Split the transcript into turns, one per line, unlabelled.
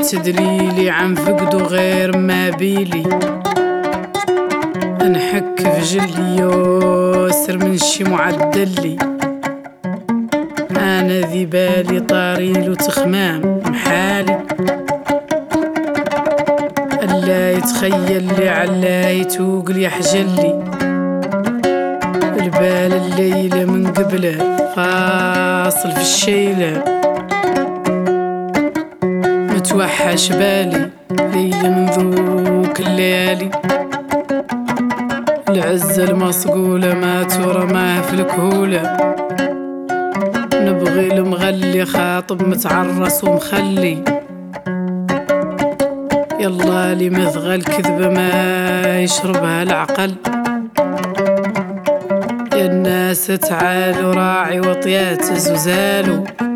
تدريلي عن فقده غير ما بيلي، نحك في جلي يسر من شي معدلي. انا ذي بالي طاريل وتخمام محالي، الا يتخيل لي علا يتوق لي حجلي. البال الليلة من قبله فاصل في الشيلة، متوحش بالي ليلة من ذوك الليالي. العزة المصقولة ما ترى ما في الكهولة، نبغي المغلي خاطب متعرس ومخلي. يلا لي مثغى الكذبة ما يشربها العقل، يا الناس تعالوا راعي وطيات زوزالو.